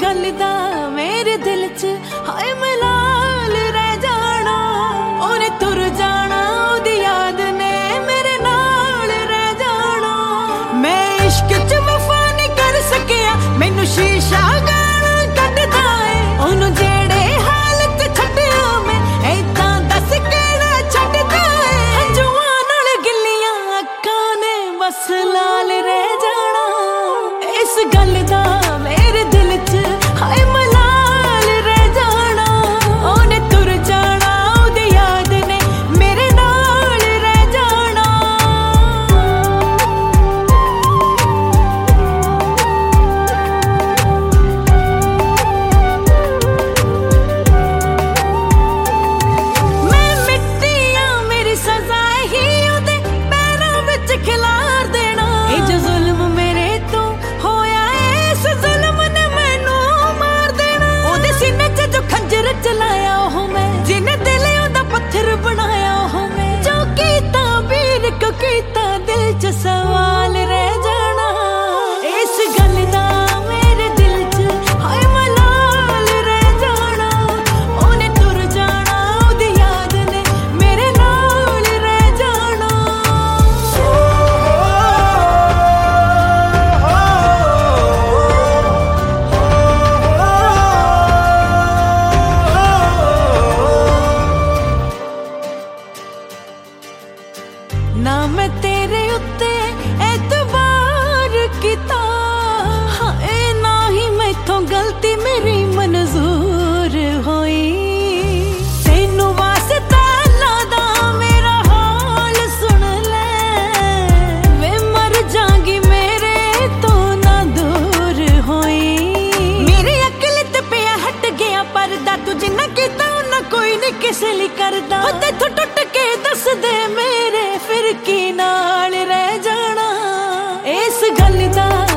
गल दा मेरे दिल च हाय मलाल रह जाना, ओने तुर जाना ओदी याद ने मेरे नाल रह जाना। मैं इश्क च वफा नहीं कर सकिया, मैनू शीशा गाना कटदा है, ओनू जेड़े हालत छड्डिया मैं ऐदां दस केड़ा छड्डदा है। हंजुआं नाल गिल्लियां अक्खां ने बस लाल रह जाना, इस गल दा मेरे दिल च हाय मलाल रह जाना, ओने तुर जाना ओदी याद ने मेरे नाल रह जाना। मैं मिट्टियां मेरी सजा ही ओदे पैरां विच खिलार देना, ए जो जुल्म मेरे तो होया इस जुल्म ने मैनू मार देना। ओदे सीने च जो खंजर चलाया ओह मैं, जिन्हें दिल ओदा पत्थर बनाया ओह मैं, जो कीता वीर को कीता दिल च सवाल रह जाना। इस गल दा मेरे दिल च हाय मलाल रह जाना, ओने तुर जाना ओदी याद ने मेरे नाल रह जाना। ना मैं तेरे उत्ते एतबार कीता, हाए ना ही मैथों गलती मेरी मंजूर होई। तेनू वास्ता लादा मेरा हाल सुन ले, वे मर जागी मेरे तो ना दूर होई। मेरी अकल ते पिया हट गया परदा, तू जिन्ना कीता उन्ना कोई नहीं किसे लिए करदा। हो तेथों टुट के दस दे मेरे फिर की नाल रह जाना, इस गल दा